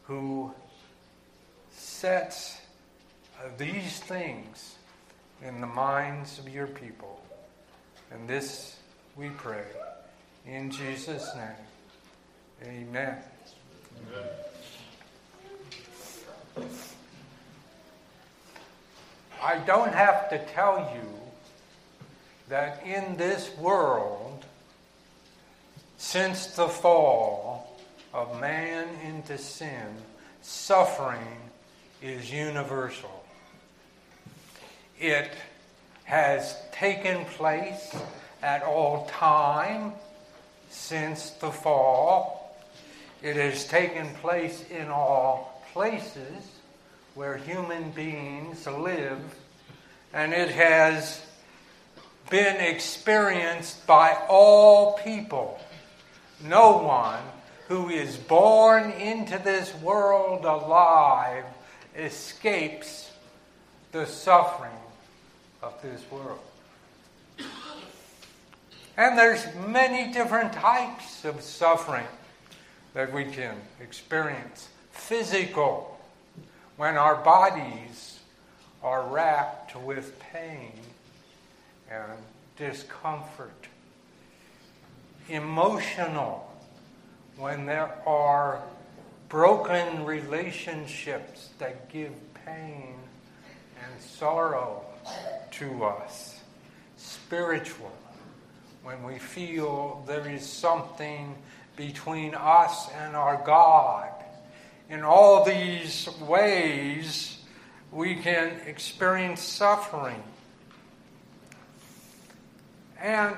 who sets these things in the minds of your people. And this we pray in Jesus' name. Amen. Amen. I don't have to tell you that in this world, since the fall of man into sin, suffering is universal. It has taken place at all time since the fall. It has taken place in all places where human beings live, and it has been experienced by all people. No one who is born into this world alive escapes the suffering of this world. And there's many different types of suffering that we can experience. Physical, when our bodies are racked with pain and discomfort. Emotional, when there are broken relationships that give pain and sorrow to us. Spiritual, when we feel there is something between us and our God. In all these ways, we can experience suffering. And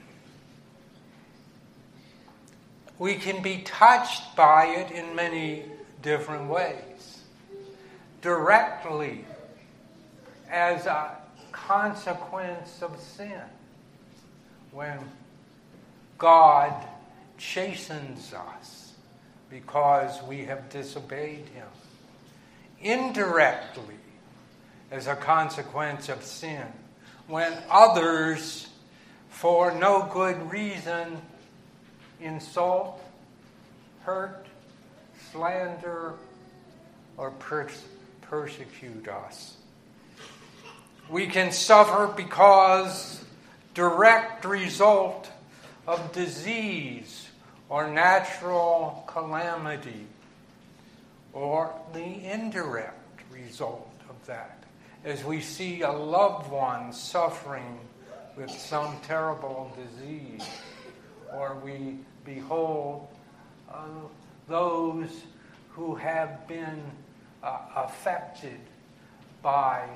we can be touched by it in many different ways. Directly, as a consequence of sin, when God chastens us because we have disobeyed Him. Indirectly, as a consequence of sin, when others, for no good reason, insult, hurt, slander, or persecute us. We can suffer because direct result of disease or natural calamity, or the indirect result of that, as we see a loved one suffering with some terrible disease, or we behold those who have been affected by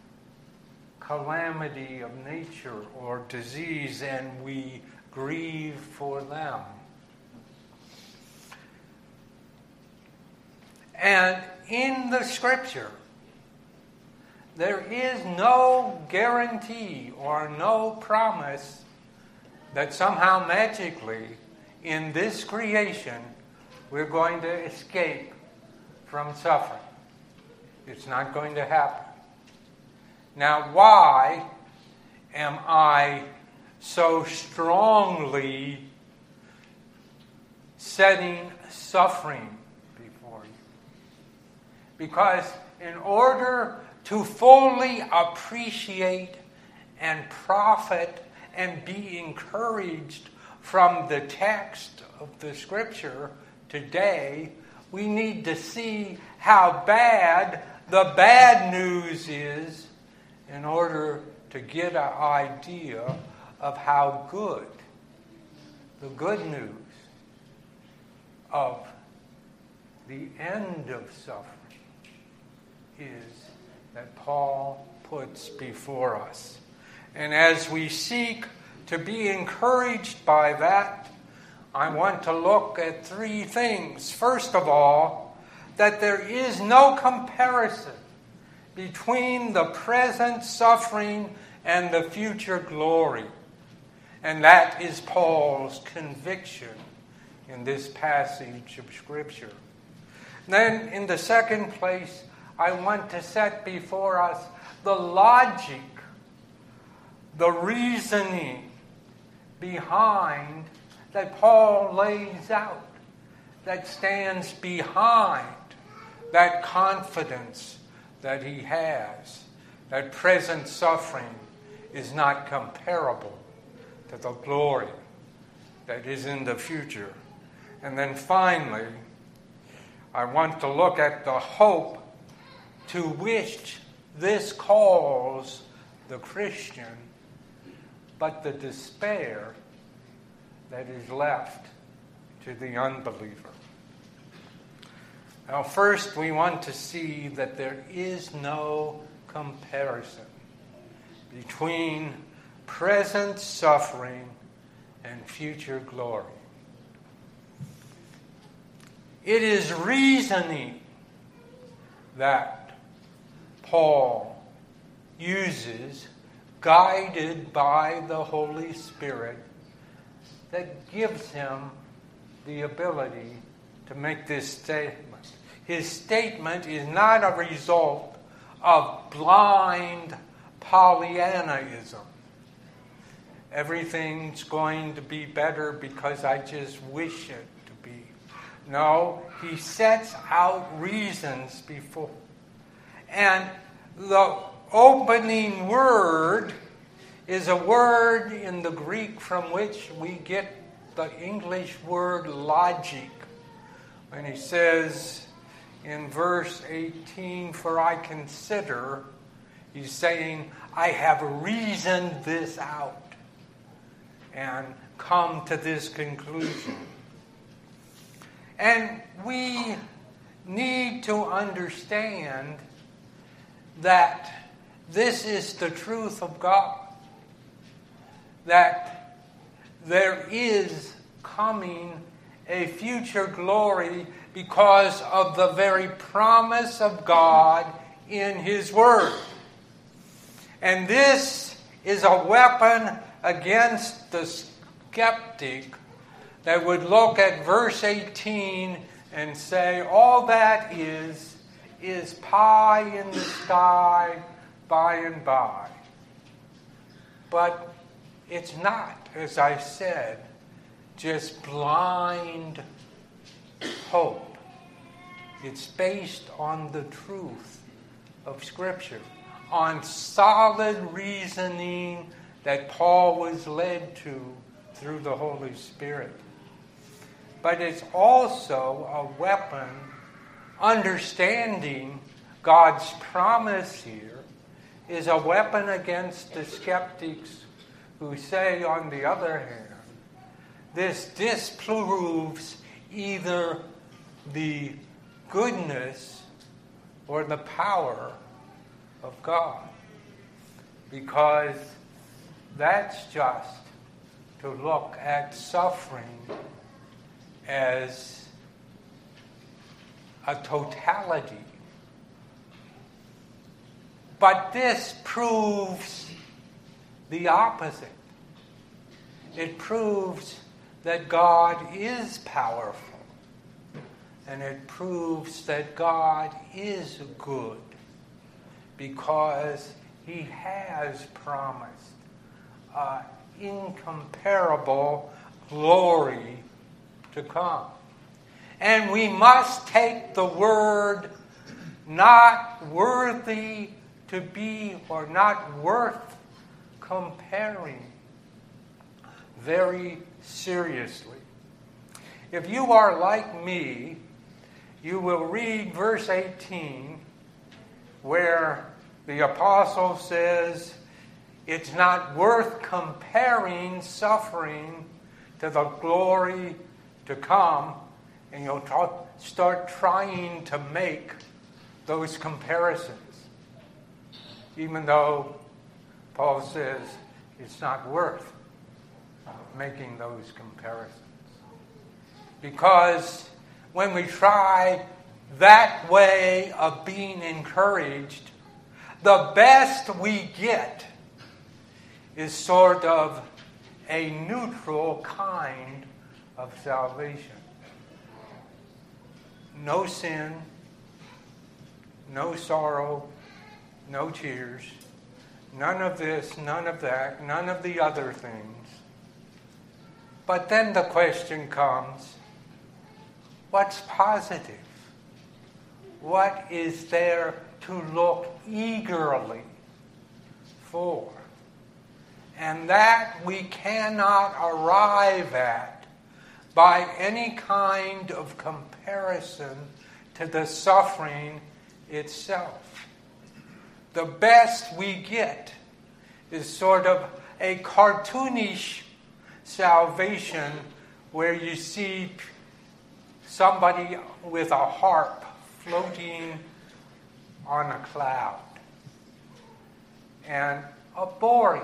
calamity of nature or disease, and we grieve for them. And in the Scripture, there is no guarantee or no promise that somehow magically in this creation we're going to escape from suffering. It's not going to happen. Now, why am I so strongly setting suffering before you? Because in order to fully appreciate and profit and be encouraged from the text of the Scripture today, we need to see how bad the bad news is in order to get an idea of how good the good news of the end of suffering is that Paul puts before us. And as we seek to be encouraged by that, I want to look at three things. First of all, that there is no comparison between the present suffering and the future glory. And that is Paul's conviction in this passage of Scripture. Then, in the second place, I want to set before us the logic, the reasoning behind that Paul lays out, that stands behind that confidence that he has, that present suffering is not comparable to the glory that is in the future. And then finally, I want to look at the hope to which this calls the Christian, but the despair that is left to the unbeliever. Now, first, we want to see that there is no comparison between present suffering and future glory. It is reasoning that Paul uses, guided by the Holy Spirit, that gives him the ability to make this statement. His statement is not a result of blind Pollyannaism. Everything's going to be better because I just wish it to be. No, he sets out reasons before. And the opening word is a word in the Greek from which we get the English word logic. When he says in verse 18, "For I consider," he's saying, "I have reasoned this out and come to this conclusion." And we need to understand that this is the truth of God, that there is coming a future glory because of the very promise of God in His Word. And this is a weapon against the skeptic that would look at verse 18 and say, all that is pie in the sky by and by. But it's not, as I said, just blind hope. It's based on the truth of Scripture, on solid reasoning that Paul was led to through the Holy Spirit. But it's also a weapon, understanding God's promise here is a weapon against the skeptics who say, on the other hand, this disproves either the goodness or the power of God. Because that's just to look at suffering as a totality. But this proves the opposite. It proves that God is powerful. And it proves that God is good because He has promised incomparable glory to come. And we must take the word not worthy to be or not worth comparing very seriously. If you are like me, you will read verse 18 where the apostle says it's not worth comparing suffering to the glory to come, and you'll start trying to make those comparisons. Even though Paul says it's not worth making those comparisons. Because when we try that way of being encouraged, the best we get is sort of a neutral kind of salvation. No sin, no sorrow, no tears, none of this, none of that, none of the other things. But then the question comes, what's positive? what is there to look eagerly for. And that we cannot arrive at by any kind of comparison to the suffering itself. The best we get is sort of a cartoonish salvation where you see somebody with a harp floating on a cloud. And a boring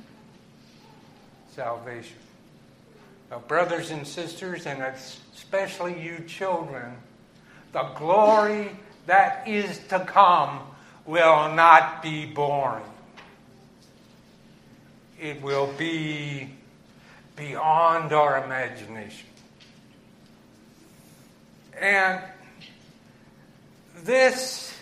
salvation. Now, brothers and sisters, and especially you children, the glory that is to come will not be boring. It will be beyond our imagination. And this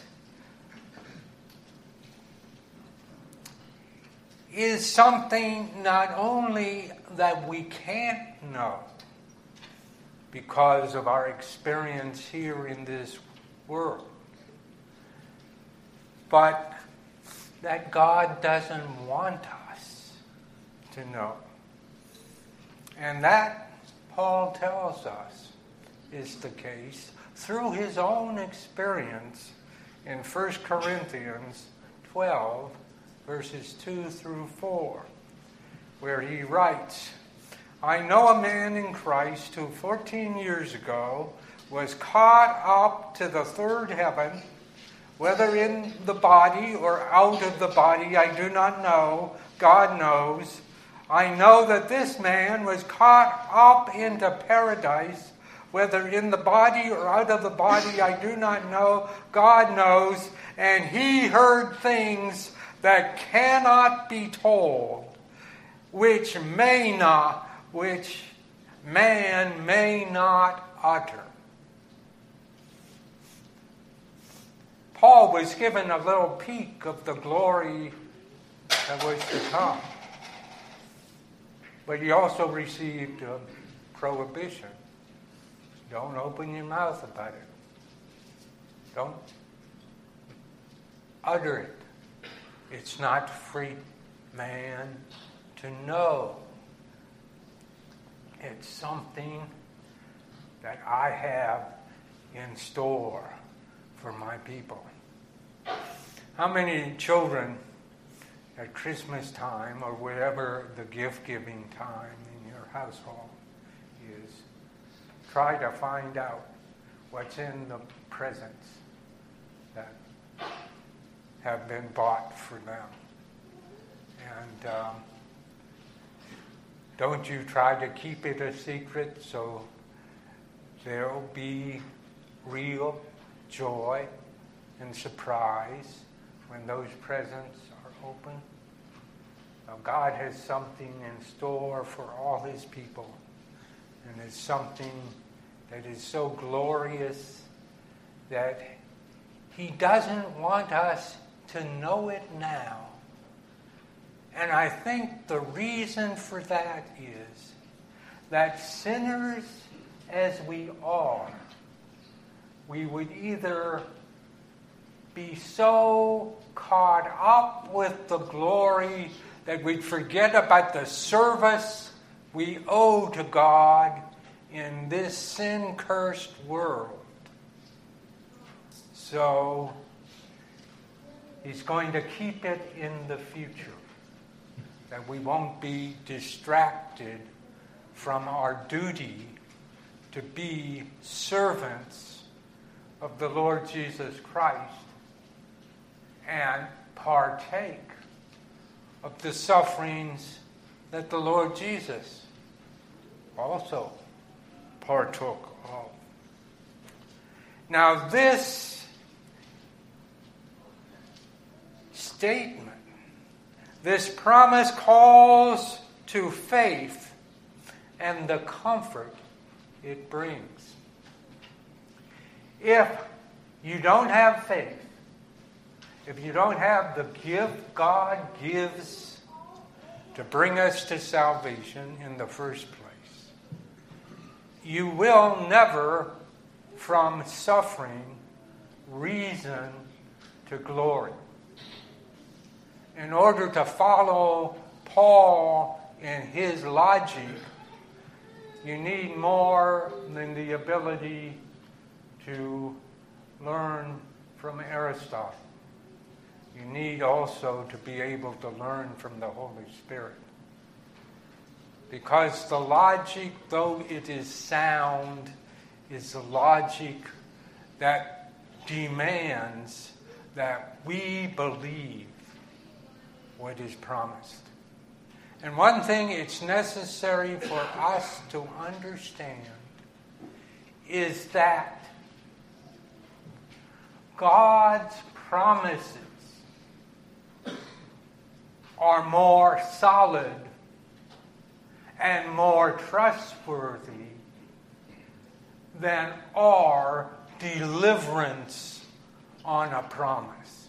is something not only that we can't know because of our experience here in this world, but that God doesn't want us to know. And that, Paul tells us, is the case through his own experience in 1 Corinthians 12, verses 2 through 4, where he writes, I know a man in Christ who 14 years ago was caught up to the third heaven, whether in the body or out of the body, I do not know. God knows. I know that this man was caught up into paradise, whether in the body or out of the body, I do not know. God knows. And he heard things that cannot be told, which man may not utter. Paul was given a little peek of the glory that was to come. But he also received a prohibition. Don't open your mouth about it. Don't utter it. It's not for man to know. It's something that I have in store for my people. How many children at Christmas time or whatever the gift-giving time in your household is, try to find out what's in the presents that have been bought for them. And don't you try to keep it a secret, so there'll be real joy and surprise when those presents are open. Now, God has something in store for all his people, and it's something that is so glorious that he doesn't want us to know it now. And I think the reason for that is that sinners as we are, we would either be so caught up with the glory that we'd forget about the service we owe to God in this sin-cursed world. So he's going to keep it in the future, that we won't be distracted from our duty to be servants of the Lord Jesus Christ and partake of the sufferings that the Lord Jesus also partook of. Now, this statement, this promise calls to faith and the comfort it brings. If you don't have faith, if you don't have the gift God gives to bring us to salvation in the first place, you will never, from suffering, reason to glory. In order to follow Paul in his logic, you need more than the ability to learn from Aristotle. You need also to be able to learn from the Holy Spirit. Because the logic, though it is sound, is the logic that demands that we believe what is promised. And one thing it's necessary for us to understand is that God's promises are more solid and more trustworthy than our deliverance on a promise.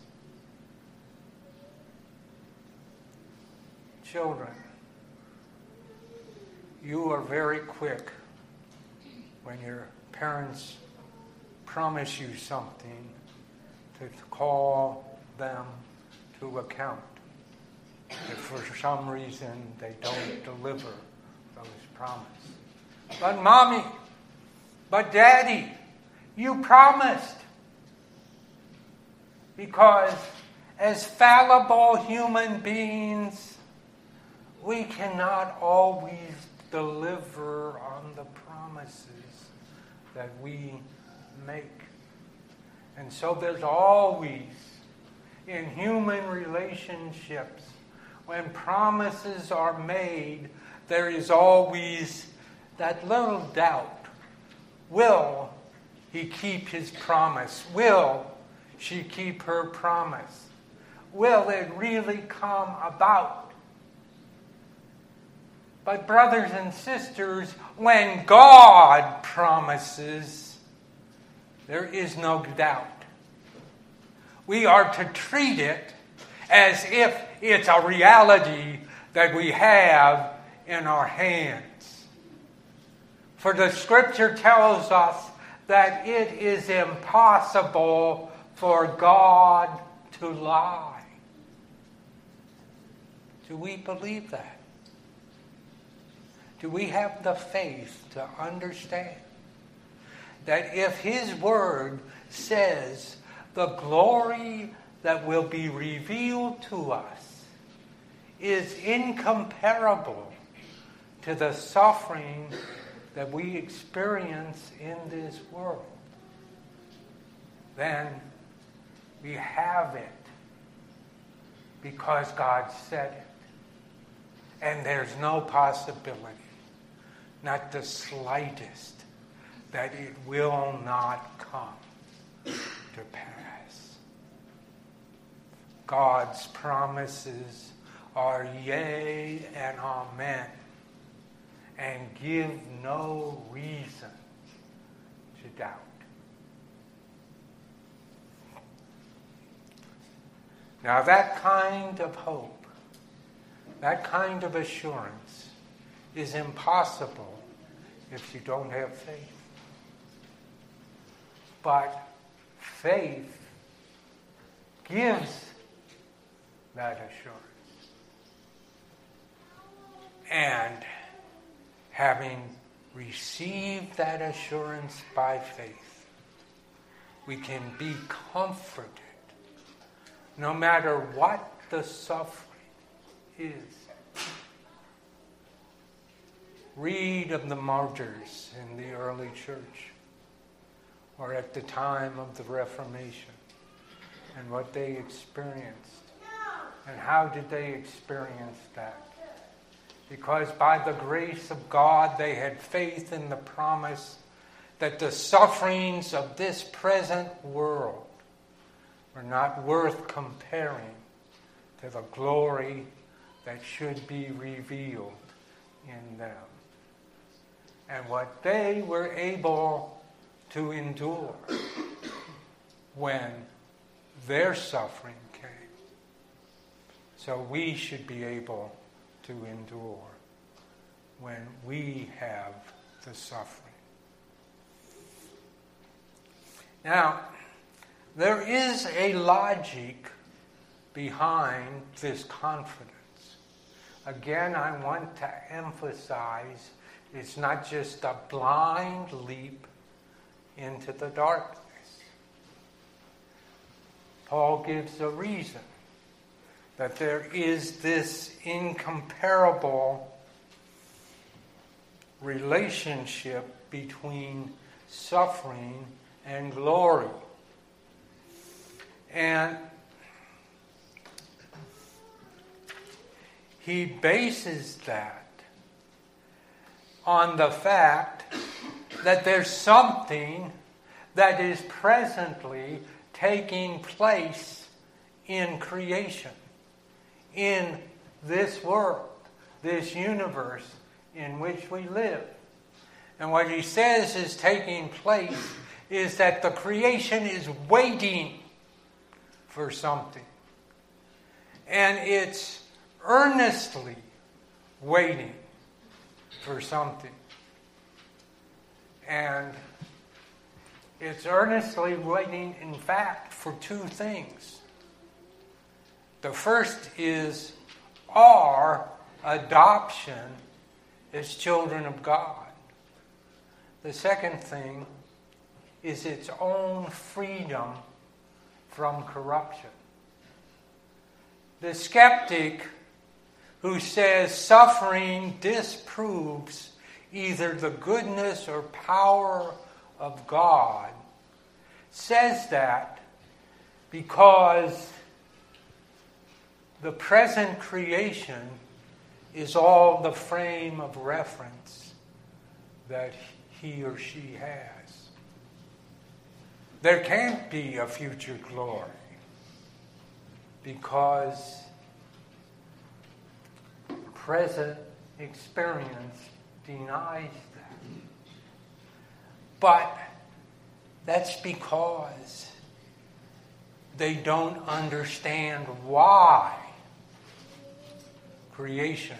Children, you are very quick when your parents promise you something to call them to account if for some reason they don't deliver those promises. But Mommy, but Daddy, you promised. Because as fallible human beings, we cannot always deliver on the promises that we make. And so there's always, in human relationships, when promises are made, there is always that little doubt. Will he keep his promise? Will she keep her promise? Will it really come about? But brothers and sisters, when God promises, there is no doubt. We are to treat it as if it's a reality that we have in our hands. For the Scripture tells us that it is impossible for God to lie. Do we believe that? Do we have the faith to understand that if His Word says the glory that will be revealed to us is incomparable to the suffering that we experience in this world, then we have it because God said it. And there's no possibility, not the slightest, that it will not come to pass. God's promises are yea and amen, and give no reason to doubt. Now that kind of hope, that kind of assurance is impossible if you don't have faith. But faith gives that assurance. And having received that assurance by faith, we can be comforted no matter what the suffering is. Read of the martyrs in the early church or at the time of the Reformation and what they experienced. And how did they experience that? Because by the grace of God they had faith in the promise that the sufferings of this present world were not worth comparing to the glory that should be revealed in them. And what they were able to endure when their suffering came. So we should be able to endure when we have the suffering. Now, there is a logic behind this confidence. Again, I want to emphasize it's not just a blind leap into the darkness. Paul gives a reason that there is this incomparable relationship between suffering and glory. And he bases that on the fact that there's something that is presently taking place in creation, in this world, this universe in which we live. And what he says is taking place is that the creation is waiting for something. And it's earnestly waiting for something. And it's earnestly waiting, in fact, for two things. The first is our adoption as children of God. The second thing is its own freedom from corruption. The skeptic who says suffering disproves either the goodness or power of God says that because the present creation is all the frame of reference that he or she has. There can't be a future glory because present experience denies that. But that's because they don't understand why creation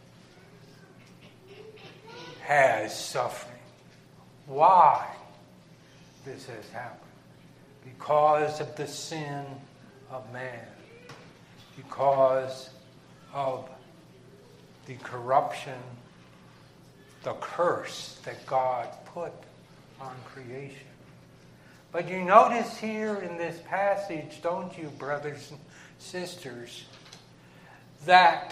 has suffering. Why this has happened. Because of the sin of man. Because of the corruption, the curse that God put on creation. But you notice here in this passage, don't you, brothers and sisters, that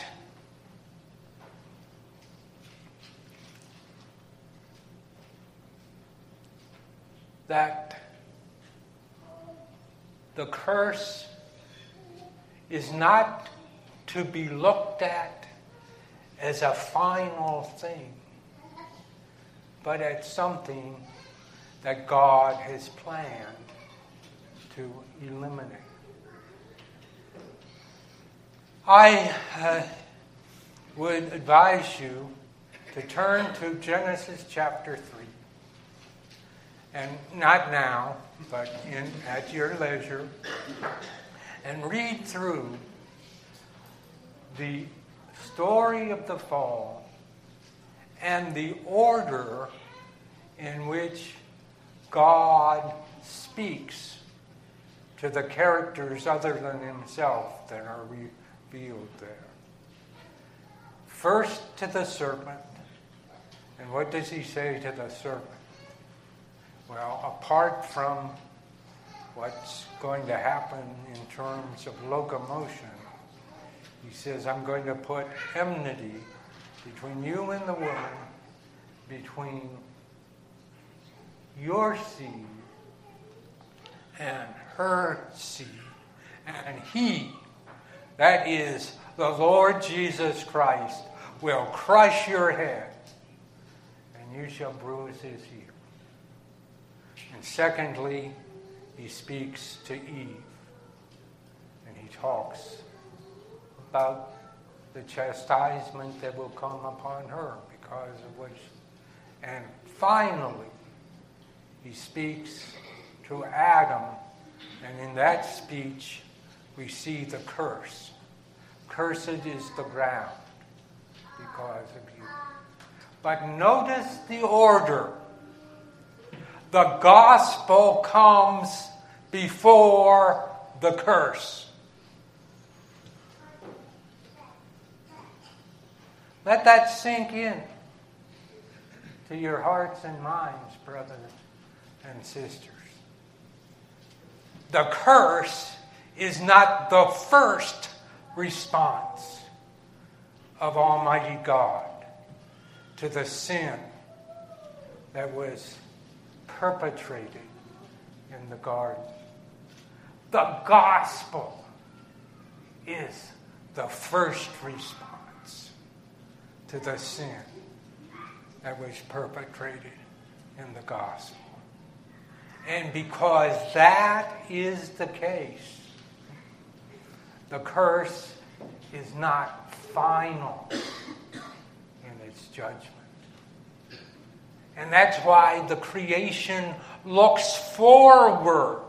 the curse is not to be looked at as a final thing, but as something that God has planned to eliminate. I would advise you to turn to Genesis chapter 3. And not now, but at your leisure, and read through the story of the fall and the order in which God speaks to the characters other than himself that are revealed there. First to the serpent. And what does he say to the serpent? Well, apart from what's going to happen in terms of locomotion, he says, I'm going to put enmity between you and the woman, between your seed and her seed. And he, that is the Lord Jesus Christ, will crush your head, and you shall bruise his heel. And secondly, he speaks to Eve, and he talks about the chastisement that will come upon her because of which. And finally, he speaks to Adam, and in that speech, we see the curse. Cursed is the ground because of you. But notice the order. The gospel comes before the curse. Let that sink in to your hearts and minds, brothers and sisters. The curse is not the first response of Almighty God to the sin that was perpetrated in the garden. The gospel is the first response to the sin that was perpetrated in the gospel. And because that is the case, the curse is not final in its judgment. And that's why the creation looks forward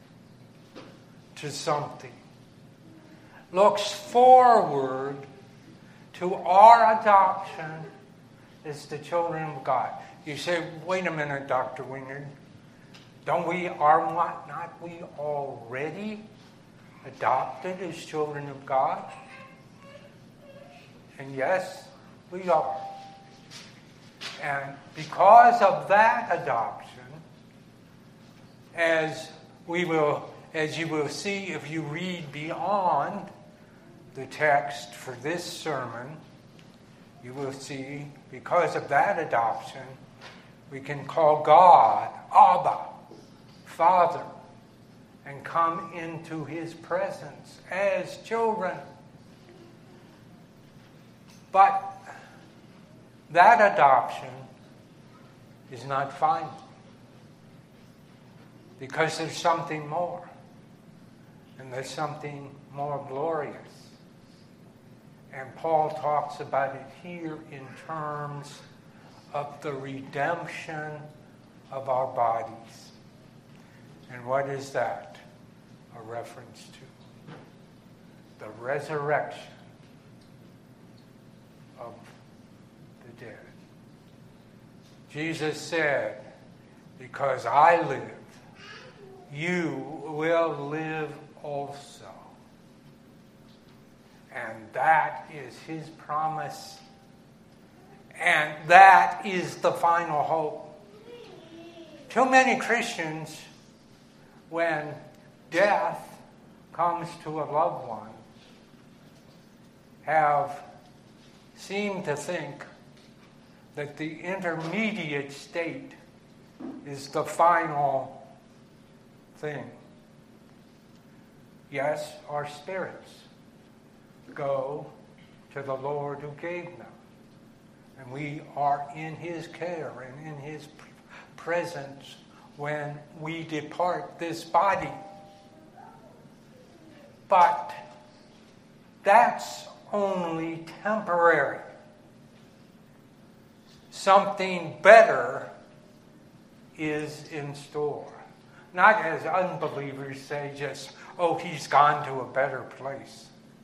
to something. Looks forward to our adoption as the children of God. You say, wait a minute, Dr. Wingard. Are not we already adopted as children of God? And yes, we are. And because of that adoption, as you will see if you read beyond the text for this sermon, you will see, because of that adoption, we can call God Abba, Father, and come into His presence as children. But that adoption is not final, because there's something more, and there's something more glorious. And Paul talks about it here in terms of the redemption of our bodies. And what is that a reference to? The resurrection of the dead. Jesus said, because I live, you will live also. And that is His promise. And that is the final hope. Too many Christians, when death comes to a loved one, have seemed to think that the intermediate state is the final thing. Yes, our spirits go to the Lord who gave them. And we are in His care and in His presence when we depart this body. But that's only temporary. Something better is in store. Not as unbelievers say just, oh, he's gone to a better place.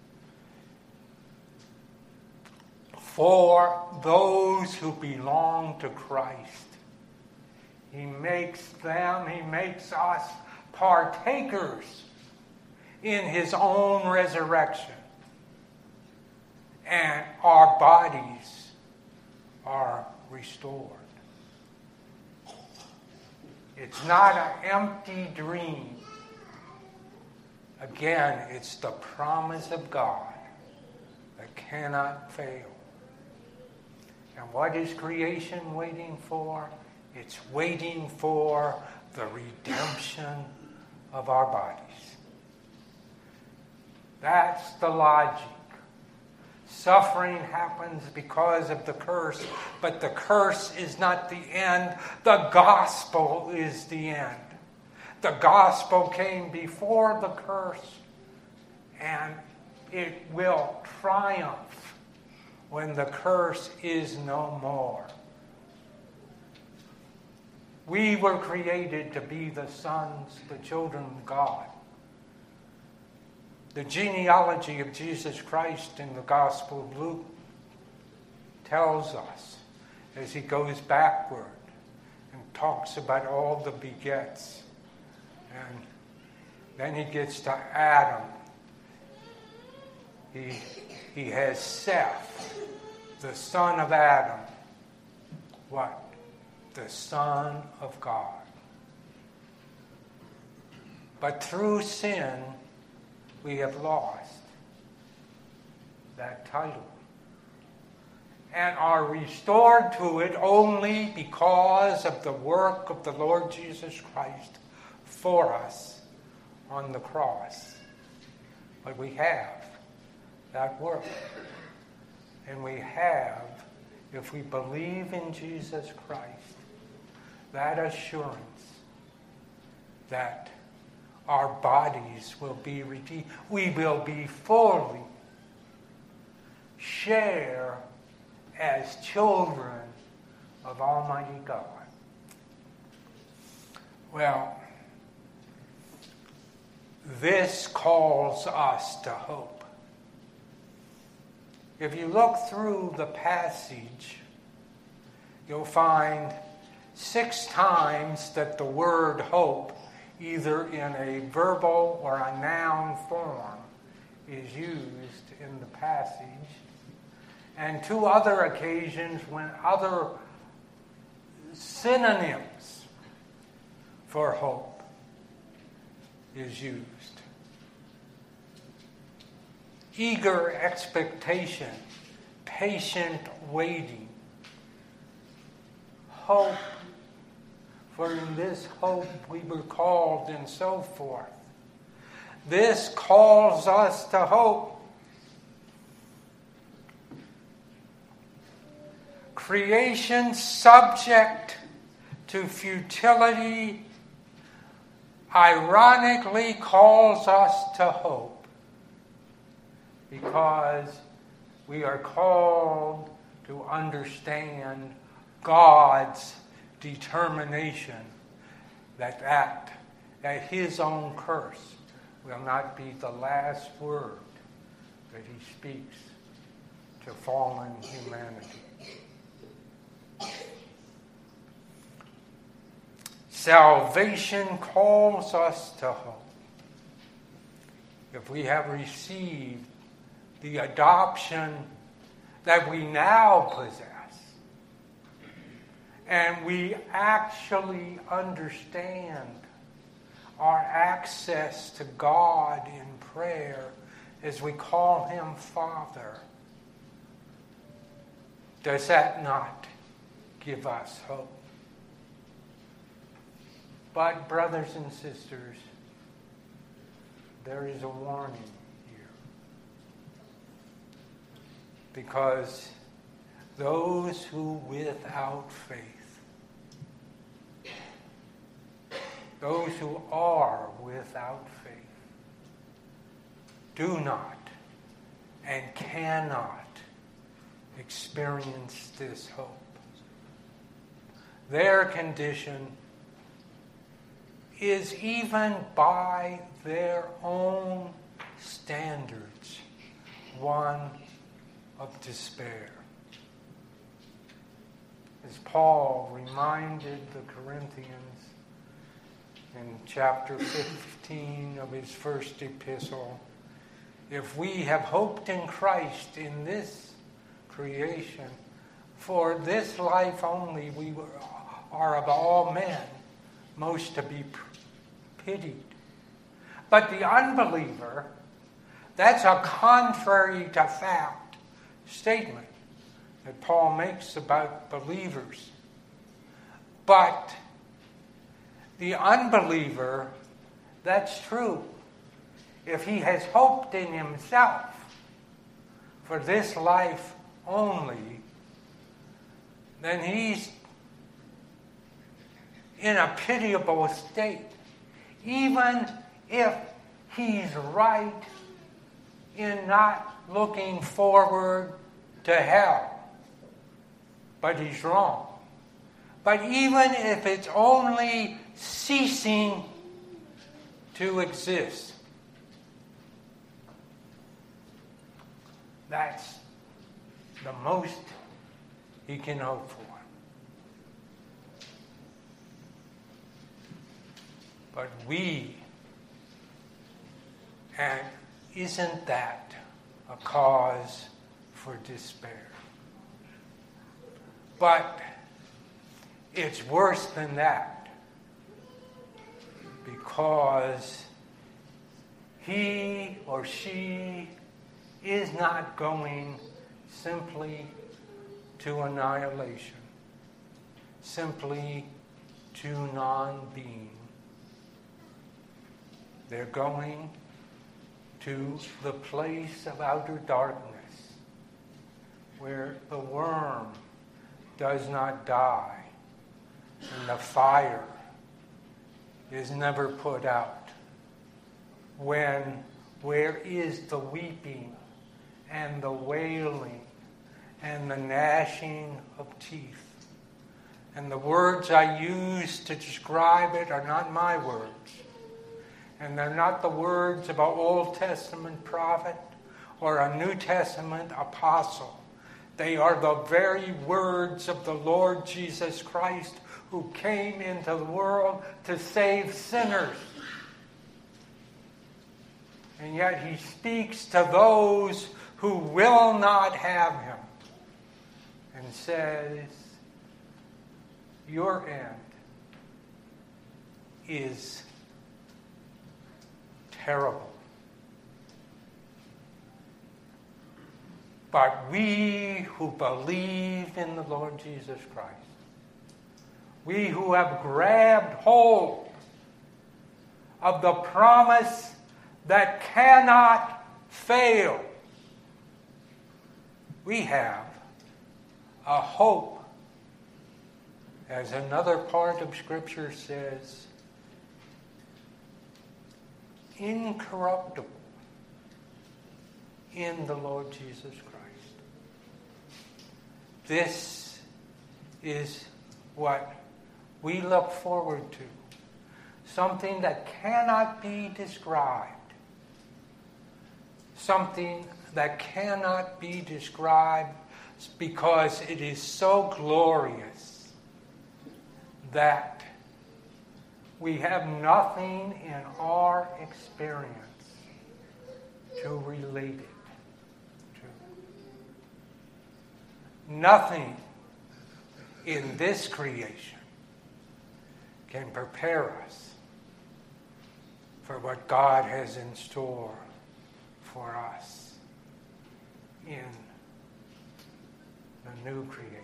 For those who belong to Christ, He makes us partakers in His own resurrection. And our bodies are restored. It's not an empty dream. Again, it's the promise of God that cannot fail. And what is creation waiting for? It's waiting for the redemption of our bodies. That's the logic. Suffering happens because of the curse, but the curse is not the end. The gospel is the end. The gospel came before the curse, and it will triumph when the curse is no more. We were created to be the sons, the children of God. The genealogy of Jesus Christ in the Gospel of Luke tells us, as he goes backward and talks about all the begets, and Then he gets to Adam. He has Seth, the son of Adam. What? The Son of God. But through sin, we have lost that title and are restored to it only because of the work of the Lord Jesus Christ for us on the cross. But we have that work. And we have, if we believe in Jesus Christ, that assurance that our bodies will be redeemed. We will be fully share as children of Almighty God. Well, this calls us to hope. If you look through the passage, you'll find 6 times that the word hope, either in a verbal or a noun form, is used in the passage. And 2 other occasions when other synonyms for hope is used. Eager expectation, patient waiting, hope, for in this hope we were called, and so forth. This calls us to hope. Creation subject to futility ironically calls us to hope because we are called to understand God's determination that his own curse will not be the last word that he speaks to fallen humanity. Salvation calls us to hope. If we have received the adoption that we now possess, and we actually understand our access to God in prayer as we call him Father, does that not give us hope? But, brothers and sisters, there is a warning here. Because those who without faith, those who are without faith, do not and cannot experience this hope. Their condition is, even by their own standards, one of despair. As Paul reminded the Corinthians in chapter 15 of his first epistle, if we have hoped in Christ in this creation, for this life only we are of all men most to be pitied. But the unbeliever, that's a contrary to fact statement that Paul makes about believers. But the unbeliever, that's true. If he has hoped in himself for this life only, then he's in a pitiable state, even if he's right in not looking forward to hell. But he's wrong. But even if it's only ceasing to exist, that's the most he can hope for. But we And isn't that a cause for despair? But it's worse than that, because he or she is not going simply to annihilation, simply to non-being. They're going to the place of outer darkness, where the worm does not die and the fire is never put out. Where is the weeping and the wailing and the gnashing of teeth? And the words I use to describe it are not my words. And they're not the words of an Old Testament prophet or a New Testament apostle. They are the very words of the Lord Jesus Christ, who came into the world to save sinners. And yet he speaks to those who will not have him and says, your end is terrible. But we who believe in the Lord Jesus Christ, we who have grabbed hold of the promise that cannot fail, we have a hope, as another part of Scripture says, incorruptible in the Lord Jesus Christ. This is what we look forward to. Something that cannot be described. Something that cannot be described because it is so glorious that we have nothing in our experience to relate it to. Nothing in this creation can prepare us for what God has in store for us in the new creation.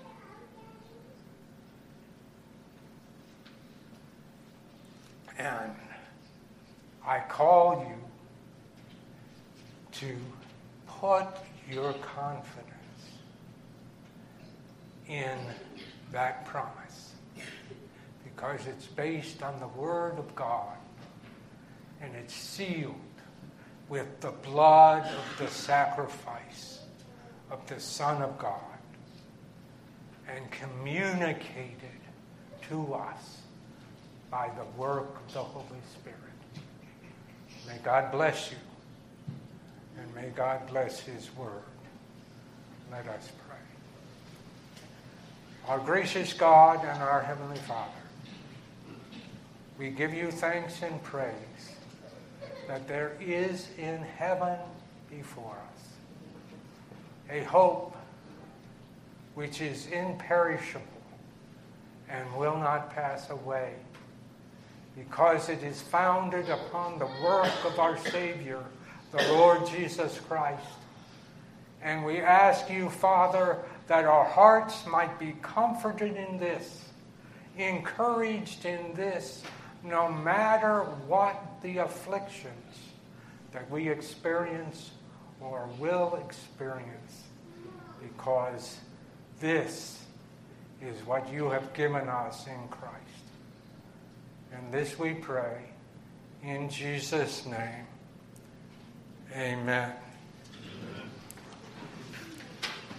And I call you to put your confidence in that promise, because it's based on the Word of God, and it's sealed with the blood of the sacrifice of the Son of God, and communicated to us by the work of the Holy Spirit. May God bless you, and may God bless His Word. Let us pray. Our gracious God and our Heavenly Father, we give you thanks and praise that there is in heaven before us a hope which is imperishable and will not pass away, because it is founded upon the work of our Savior, the Lord Jesus Christ. And we ask you, Father, that our hearts might be comforted in this, encouraged in this, no matter what the afflictions that we experience or will experience, because this is what you have given us in Christ. And this we pray in Jesus' name. Amen.